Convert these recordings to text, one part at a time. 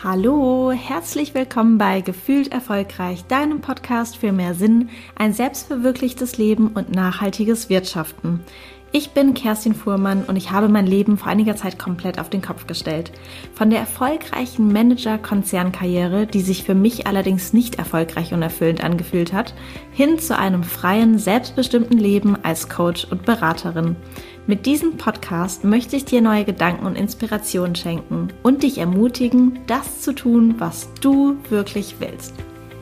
Hallo, herzlich willkommen bei Gefühlt Erfolgreich, deinem Podcast für mehr Sinn, ein selbstverwirklichtes Leben und nachhaltiges Wirtschaften. Ich bin Kerstin Fuhrmann und ich habe mein Leben vor einiger Zeit komplett auf den Kopf gestellt. Von der erfolgreichen Manager-Konzernkarriere, die sich für mich allerdings nicht erfolgreich und erfüllend angefühlt hat, hin zu einem freien, selbstbestimmten Leben als Coach und Beraterin. Mit diesem Podcast möchte ich dir neue Gedanken und Inspirationen schenken und dich ermutigen, das zu tun, was du wirklich willst.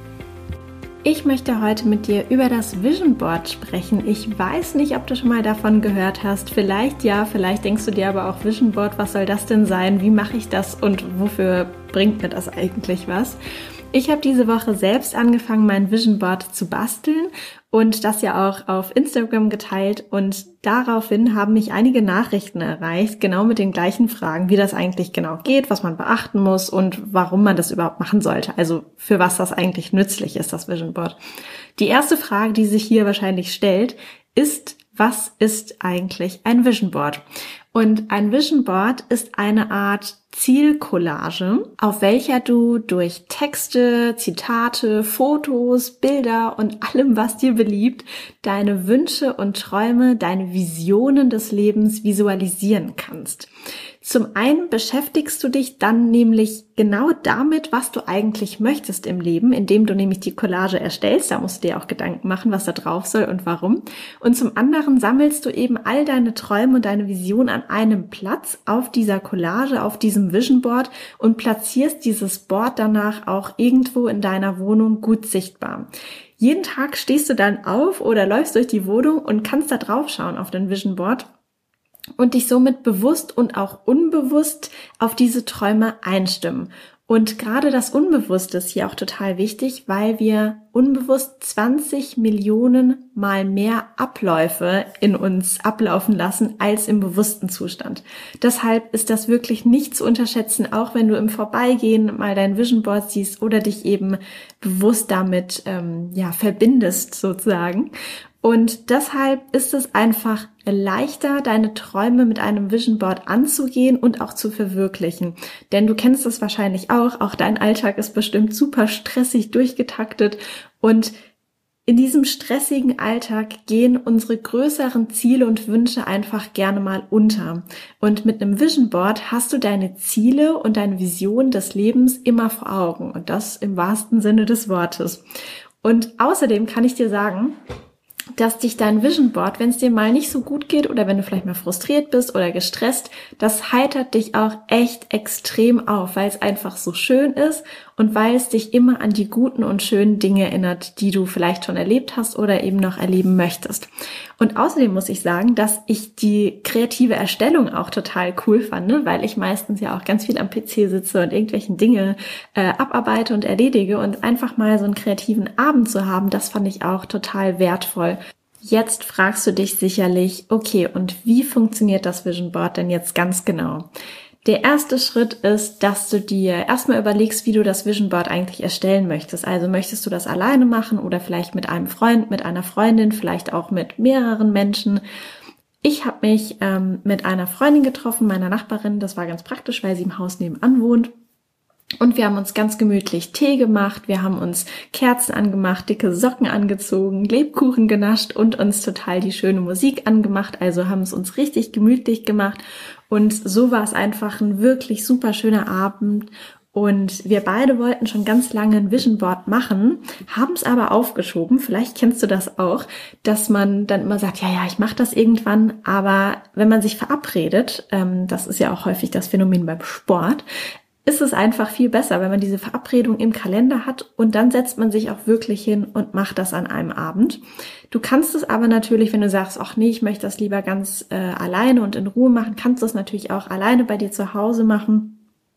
Ich möchte heute mit dir über das Vision Board sprechen. Ich weiß nicht, ob du schon mal davon gehört hast. Vielleicht ja, vielleicht denkst du dir aber auch Vision Board, was soll das denn sein? Wie mache ich das und wofür bringt mir das eigentlich was? Ich habe diese Woche selbst angefangen, mein Vision Board zu basteln und das ja auch auf Instagram geteilt und daraufhin haben mich einige Nachrichten erreicht, genau mit den gleichen Fragen, wie das eigentlich genau geht, was man beachten muss und warum man das überhaupt machen sollte, also für was das eigentlich nützlich ist, das Vision Board. Die erste Frage, die sich hier wahrscheinlich stellt, ist, was ist eigentlich ein Vision Board? Und ein Vision Board ist eine Art Zielcollage, auf welcher du durch Texte, Zitate, Fotos, Bilder und allem, was dir beliebt, deine Wünsche und Träume, deine Visionen des Lebens visualisieren kannst. Zum einen beschäftigst du dich dann nämlich genau damit, was du eigentlich möchtest im Leben, indem du nämlich die Collage erstellst. Da musst du dir auch Gedanken machen, was da drauf soll und warum. Und zum anderen sammelst du eben all deine Träume und deine Vision an einem Platz auf dieser Collage, auf diesem Vision Board und platzierst dieses Board danach auch irgendwo in deiner Wohnung gut sichtbar. Jeden Tag stehst du dann auf oder läufst durch die Wohnung und kannst da drauf schauen auf dein Vision Board und dich somit bewusst und auch unbewusst auf diese Träume einstimmen. Und gerade das Unbewusste ist hier auch total wichtig, weil wir unbewusst 20 Millionen Mal mehr Abläufe in uns ablaufen lassen als im bewussten Zustand. Deshalb ist das wirklich nicht zu unterschätzen, auch wenn du im Vorbeigehen mal dein Vision Board siehst oder dich eben bewusst damit verbindest sozusagen. Und deshalb ist es einfach leichter, deine Träume mit einem Vision Board anzugehen und auch zu verwirklichen. Denn du kennst es wahrscheinlich auch dein Alltag ist bestimmt super stressig durchgetaktet und in diesem stressigen Alltag gehen unsere größeren Ziele und Wünsche einfach gerne mal unter. Und mit einem Vision Board hast du deine Ziele und deine Vision des Lebens immer vor Augen und das im wahrsten Sinne des Wortes. Und außerdem kann ich dir sagen, dass dich dein Vision Board, wenn es dir mal nicht so gut geht oder wenn du vielleicht mal frustriert bist oder gestresst, das heitert dich auch echt extrem auf, weil es einfach so schön ist und weil es dich immer an die guten und schönen Dinge erinnert, die du vielleicht schon erlebt hast oder eben noch erleben möchtest. Und außerdem muss ich sagen, dass ich die kreative Erstellung auch total cool fand, ne? Weil ich meistens ja auch ganz viel am PC sitze und irgendwelchen Dinge abarbeite und erledige und einfach mal so einen kreativen Abend zu haben, das fand ich auch total wertvoll. Jetzt fragst du dich sicherlich, okay, und wie funktioniert das Vision Board denn jetzt ganz genau? Der erste Schritt ist, dass du dir erstmal überlegst, wie du das Vision Board eigentlich erstellen möchtest. Also möchtest du das alleine machen oder vielleicht mit einem Freund, mit einer Freundin, vielleicht auch mit mehreren Menschen. Ich habe mich mit einer Freundin getroffen, meiner Nachbarin. Das war ganz praktisch, weil sie im Haus nebenan wohnt. Und wir haben uns ganz gemütlich Tee gemacht, wir haben uns Kerzen angemacht, dicke Socken angezogen, Lebkuchen genascht und uns total die schöne Musik angemacht, also haben es uns richtig gemütlich gemacht und so war es einfach ein wirklich super schöner Abend und wir beide wollten schon ganz lange ein Vision Board machen, haben es aber aufgeschoben, vielleicht kennst du das auch, dass man dann immer sagt, ja, ich mache das irgendwann, aber wenn man sich verabredet, das ist ja auch häufig das Phänomen beim Sport, ist es einfach viel besser, wenn man diese Verabredung im Kalender hat und dann setzt man sich auch wirklich hin und macht das an einem Abend. Du kannst es aber natürlich, wenn du sagst, ach nee, ich möchte das lieber ganz alleine und in Ruhe machen, kannst du es natürlich auch alleine bei dir zu Hause machen.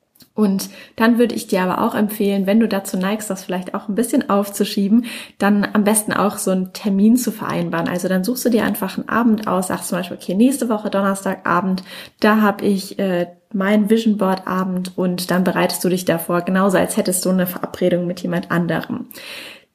Und dann würde ich dir aber auch empfehlen, wenn du dazu neigst, das vielleicht auch ein bisschen aufzuschieben, dann am besten auch so einen Termin zu vereinbaren. Also dann suchst du dir einfach einen Abend aus, sagst zum Beispiel, okay, nächste Woche Donnerstagabend, da habe ich mein Vision Board Abend und dann bereitest du dich davor, genauso als hättest du eine Verabredung mit jemand anderem.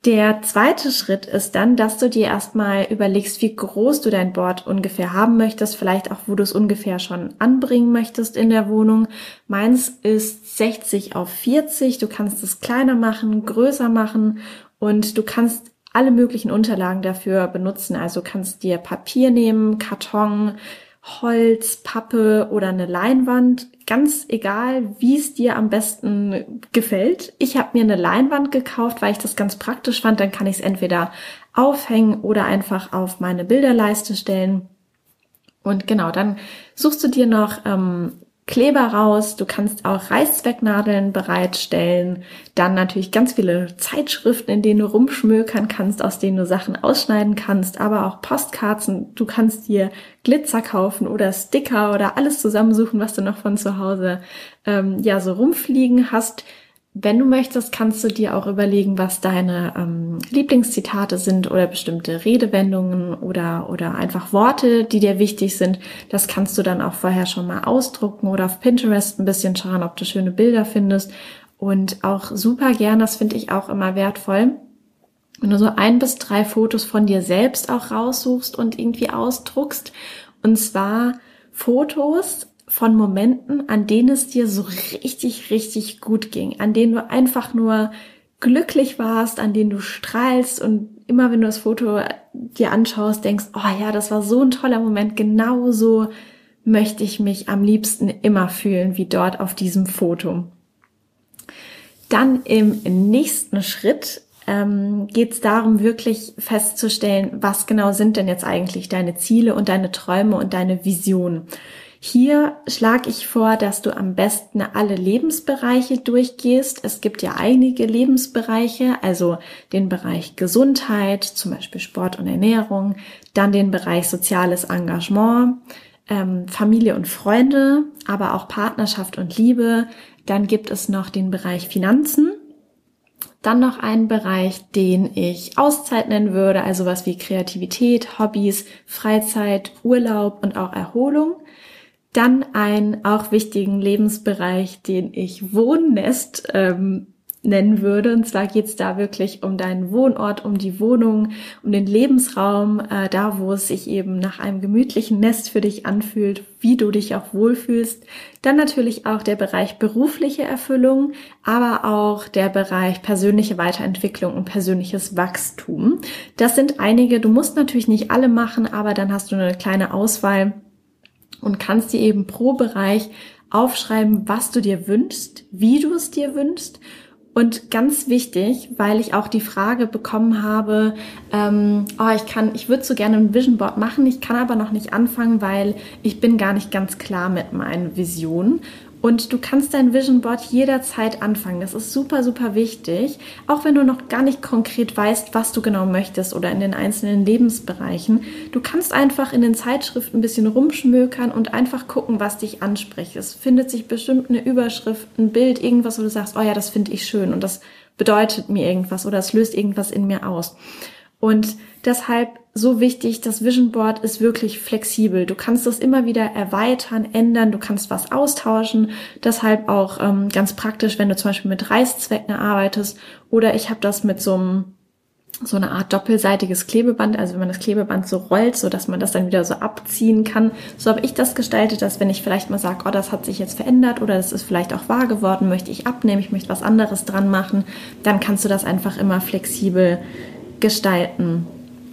Der zweite Schritt ist dann, dass du dir erstmal überlegst, wie groß du dein Board ungefähr haben möchtest, vielleicht auch, wo du es ungefähr schon anbringen möchtest in der Wohnung. Meins ist 60 auf 40, du kannst es kleiner machen, größer machen und du kannst alle möglichen Unterlagen dafür benutzen. Also kannst dir Papier nehmen, Karton, Holz, Pappe oder eine Leinwand, ganz egal, wie es dir am besten gefällt. Ich habe mir eine Leinwand gekauft, weil ich das ganz praktisch fand. Dann kann ich es entweder aufhängen oder einfach auf meine Bilderleiste stellen. Und genau, dann suchst du dir noch Kleber raus, du kannst auch Reißzwecknadeln bereitstellen, dann natürlich ganz viele Zeitschriften, in denen du rumschmökern kannst, aus denen du Sachen ausschneiden kannst, aber auch Postkarten, du kannst dir Glitzer kaufen oder Sticker oder alles zusammensuchen, was du noch von zu Hause so rumfliegen hast. Wenn du möchtest, kannst du dir auch überlegen, was deine Lieblingszitate sind oder bestimmte Redewendungen oder einfach Worte, die dir wichtig sind. Das kannst du dann auch vorher schon mal ausdrucken oder auf Pinterest ein bisschen schauen, ob du schöne Bilder findest. Und auch super gern, das finde ich auch immer wertvoll, wenn du so 1 bis 3 Fotos von dir selbst auch raussuchst und irgendwie ausdruckst. Und zwar Fotos von Momenten, an denen es dir so richtig, richtig gut ging, an denen du einfach nur glücklich warst, an denen du strahlst und immer wenn du das Foto dir anschaust, denkst, oh ja, das war so ein toller Moment, genauso möchte ich mich am liebsten immer fühlen wie dort auf diesem Foto. Dann im nächsten Schritt geht es darum, wirklich festzustellen, was genau sind denn jetzt eigentlich deine Ziele und deine Träume und deine Visionen. Hier schlage ich vor, dass du am besten alle Lebensbereiche durchgehst. Es gibt ja einige Lebensbereiche, also den Bereich Gesundheit, zum Beispiel Sport und Ernährung, dann den Bereich soziales Engagement, Familie und Freunde, aber auch Partnerschaft und Liebe. Dann gibt es noch den Bereich Finanzen. Dann noch einen Bereich, den ich Auszeit nennen würde, also was wie Kreativität, Hobbys, Freizeit, Urlaub und auch Erholung. Dann einen auch wichtigen Lebensbereich, den ich Wohnnest nennen würde. Und zwar geht es da wirklich um deinen Wohnort, um die Wohnung, um den Lebensraum, da wo es sich eben nach einem gemütlichen Nest für dich anfühlt, wie du dich auch wohlfühlst. Dann natürlich auch der Bereich berufliche Erfüllung, aber auch der Bereich persönliche Weiterentwicklung und persönliches Wachstum. Das sind einige, du musst natürlich nicht alle machen, aber dann hast du eine kleine Auswahl und kannst dir eben pro Bereich aufschreiben, was du dir wünschst, wie du es dir wünschst. Und ganz wichtig, weil ich auch die Frage bekommen habe, ich würde so gerne ein Vision Board machen, ich kann aber noch nicht anfangen, weil ich bin gar nicht ganz klar mit meinen Visionen. Und du kannst dein Vision Board jederzeit anfangen. Das ist super, super wichtig. Auch wenn du noch gar nicht konkret weißt, was du genau möchtest oder in den einzelnen Lebensbereichen. Du kannst einfach in den Zeitschriften ein bisschen rumschmökern und einfach gucken, was dich anspricht. Es findet sich bestimmt eine Überschrift, ein Bild, irgendwas, wo du sagst, oh ja, das finde ich schön und das bedeutet mir irgendwas oder es löst irgendwas in mir aus. Und deshalb so wichtig, das Vision Board ist wirklich flexibel. Du kannst das immer wieder erweitern, ändern, du kannst was austauschen. Deshalb auch ganz praktisch, wenn du zum Beispiel mit Reißzwecken arbeitest oder ich habe das mit so eine Art doppelseitiges Klebeband, also wenn man das Klebeband so rollt, so dass man das dann wieder so abziehen kann. So habe ich das gestaltet, dass wenn ich vielleicht mal sage, oh, das hat sich jetzt verändert oder das ist vielleicht auch wahr geworden, möchte ich abnehmen, ich möchte was anderes dran machen, dann kannst du das einfach immer flexibel gestalten.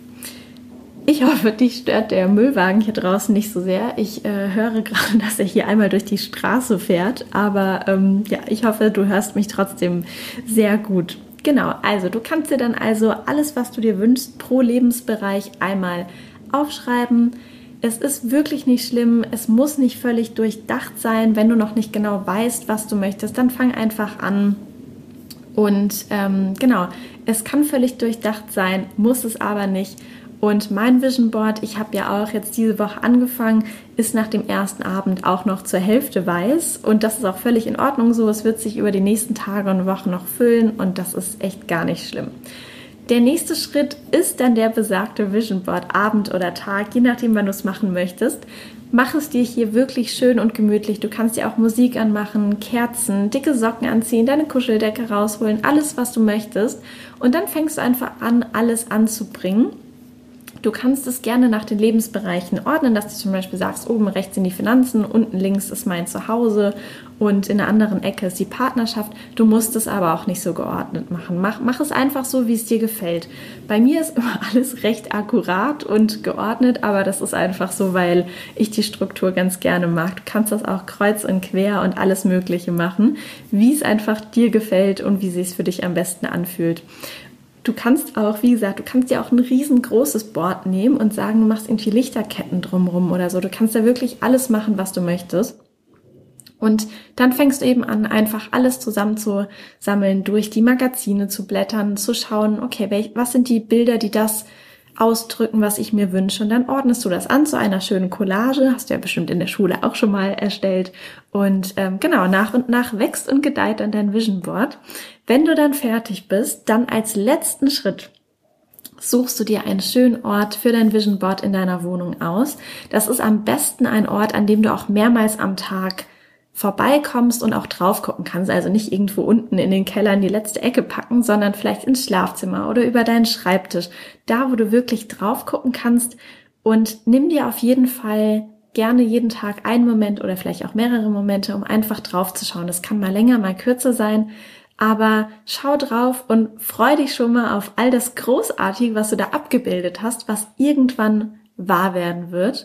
Ich hoffe, dich stört der Müllwagen hier draußen nicht so sehr. Ich höre gerade, dass er hier einmal durch die Straße fährt, aber ich hoffe, du hörst mich trotzdem sehr gut. Genau, also du kannst dir dann also alles, was du dir wünschst, pro Lebensbereich einmal aufschreiben. Es ist wirklich nicht schlimm, es muss nicht völlig durchdacht sein. Wenn du noch nicht genau weißt, was du möchtest, dann fang einfach an. Und es kann völlig durchdacht sein, muss es aber nicht. Und mein Vision Board, ich habe ja auch jetzt diese Woche angefangen, ist nach dem ersten Abend auch noch zur Hälfte weiß. Und das ist auch völlig in Ordnung so. Es wird sich über die nächsten Tage und Wochen noch füllen und das ist echt gar nicht schlimm. Der nächste Schritt ist dann der besagte Vision Board, Abend oder Tag, je nachdem, wann du es machen möchtest. mach es dir hier wirklich schön und gemütlich. Du kannst dir auch Musik anmachen, Kerzen, dicke Socken anziehen, deine Kuscheldecke rausholen, alles, was du möchtest. Und dann fängst du einfach an, alles anzubringen. Du kannst es gerne nach den Lebensbereichen ordnen, dass du zum Beispiel sagst, oben rechts sind die Finanzen, unten links ist mein Zuhause und in der anderen Ecke ist die Partnerschaft. Du musst es aber auch nicht so geordnet machen. Mach es einfach so, wie es dir gefällt. Bei mir ist immer alles recht akkurat und geordnet, aber das ist einfach so, weil ich die Struktur ganz gerne mag. Du kannst das auch kreuz und quer und alles Mögliche machen, wie es einfach dir gefällt und wie es sich für dich am besten anfühlt. Du kannst auch, wie gesagt, du kannst dir auch ein riesengroßes Board nehmen und sagen, du machst irgendwie Lichterketten drumherum oder so. Du kannst da wirklich alles machen, was du möchtest. Und dann fängst du eben an, einfach alles zusammenzusammeln, durch die Magazine zu blättern, zu schauen, okay, was sind die Bilder, die das ausdrücken, was ich mir wünsche. Und dann ordnest du das an zu einer schönen Collage, hast du ja bestimmt in der Schule auch schon mal erstellt. Und genau, nach und nach wächst und gedeiht dann dein Vision Board. Wenn du dann fertig bist, dann als letzten Schritt suchst du dir einen schönen Ort für dein Vision Board in deiner Wohnung aus. Das ist am besten ein Ort, an dem du auch mehrmals am Tag vorbeikommst und auch drauf gucken kannst. Also nicht irgendwo unten in den Keller in die letzte Ecke packen, sondern vielleicht ins Schlafzimmer oder über deinen Schreibtisch. Da, wo du wirklich drauf gucken kannst, und nimm dir auf jeden Fall gerne jeden Tag einen Moment oder vielleicht auch mehrere Momente, um einfach drauf zu schauen. Das kann mal länger, mal kürzer sein, aber schau drauf und freu dich schon mal auf all das Großartige, was du da abgebildet hast, was irgendwann wahr werden wird.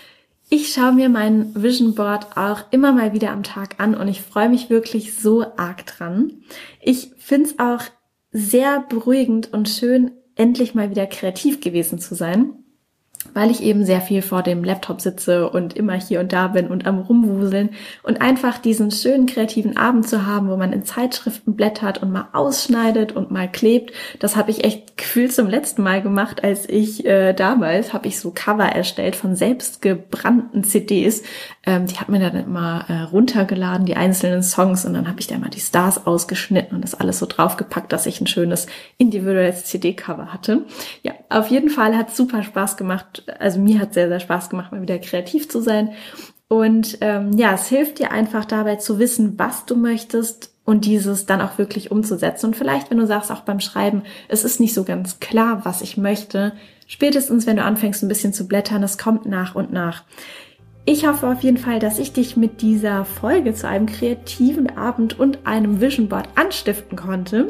Ich schaue mir mein Vision Board auch immer mal wieder am Tag an und ich freue mich wirklich so arg dran. Ich finde es auch sehr beruhigend und schön, endlich mal wieder kreativ gewesen zu sein, weil ich eben sehr viel vor dem Laptop sitze und immer hier und da bin und am Rumwuseln, und einfach diesen schönen kreativen Abend zu haben, wo man in Zeitschriften blättert und mal ausschneidet und mal klebt. Das habe ich echt gefühlt zum letzten Mal gemacht, als ich damals habe ich so Cover erstellt von selbstgebrannten CDs. Die hat mir dann immer runtergeladen, die einzelnen Songs, und dann habe ich da mal die Stars ausgeschnitten und das alles so draufgepackt, dass ich ein schönes individuelles CD-Cover hatte. Ja, auf jeden Fall hat es super Spaß gemacht. Also mir hat sehr, sehr Spaß gemacht, mal wieder kreativ zu sein. Und es hilft dir einfach dabei zu wissen, was du möchtest und dieses dann auch wirklich umzusetzen. Und vielleicht, wenn du sagst, auch beim Schreiben, es ist nicht so ganz klar, was ich möchte, spätestens, wenn du anfängst, ein bisschen zu blättern, es kommt nach und nach. Ich hoffe auf jeden Fall, dass ich dich mit dieser Folge zu einem kreativen Abend und einem Vision Board anstiften konnte.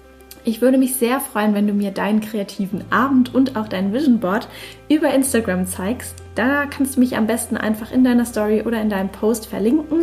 Ich würde mich sehr freuen, wenn du mir deinen kreativen Abend und auch dein Vision Board über Instagram zeigst. Da kannst du mich am besten einfach in deiner Story oder in deinem Post verlinken.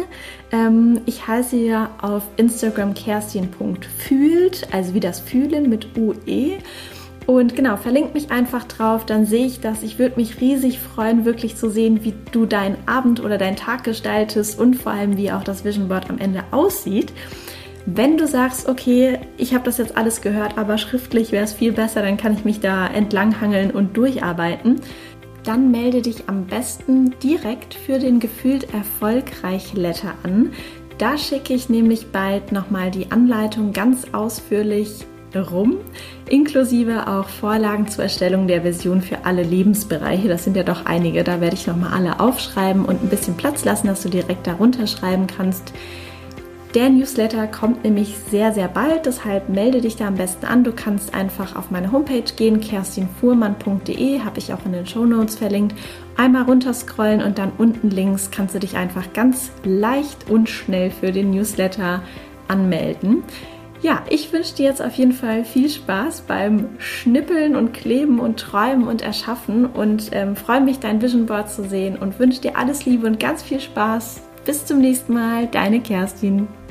Ich heiße ja auf Instagram kerstin.fühlt, also wie das Fühlen mit UE. Und genau, verlink mich einfach drauf, dann sehe ich das. Ich würde mich riesig freuen, wirklich zu sehen, wie du deinen Abend oder deinen Tag gestaltest und vor allem, wie auch das Vision Board am Ende aussieht. Wenn du sagst, okay, ich habe das jetzt alles gehört, aber schriftlich wäre es viel besser, dann kann ich mich da entlanghangeln und durcharbeiten, dann melde dich am besten direkt für den Gefühlt erfolgreich Letter an. Da schicke ich nämlich bald nochmal die Anleitung ganz ausführlich rum, inklusive auch Vorlagen zur Erstellung der Version für alle Lebensbereiche. Das sind ja doch einige, da werde ich nochmal alle aufschreiben und ein bisschen Platz lassen, dass du direkt darunter schreiben kannst. Der Newsletter kommt nämlich sehr, sehr bald, deshalb melde dich da am besten an. Du kannst einfach auf meine Homepage gehen, kerstinfuhrmann.de, habe ich auch in den Shownotes verlinkt. Einmal runterscrollen und dann unten links kannst du dich einfach ganz leicht und schnell für den Newsletter anmelden. Ja, ich wünsche dir jetzt auf jeden Fall viel Spaß beim Schnippeln und Kleben und Träumen und Erschaffen und freue mich, dein Vision Board zu sehen und wünsche dir alles Liebe und ganz viel Spaß. Bis zum nächsten Mal, deine Kerstin.